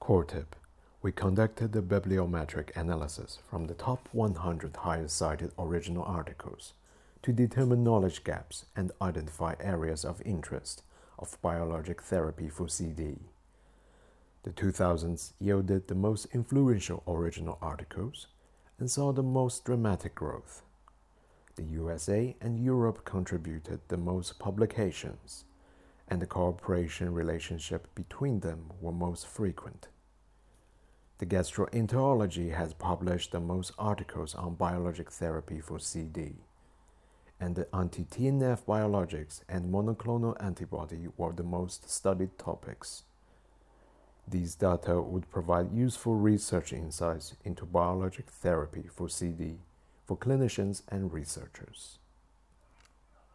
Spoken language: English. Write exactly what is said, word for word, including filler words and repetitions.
Core tip: we conducted a bibliometric analysis from the top one hundred highest cited original articles to determine knowledge gaps and identify areas of interest of biologic therapy for C D. The two thousands yielded the most influential original articles and saw the most dramatic growth. The U S A and Europe contributed the most publications, and the cooperation relationship between them were most frequent. The Gastroenterology has published the most articles on biologic therapy for C D, and the anti-T N F biologics and monoclonal antibody were the most studied topics. These data would provide useful research insights into biologic therapy for C D for clinicians and researchers.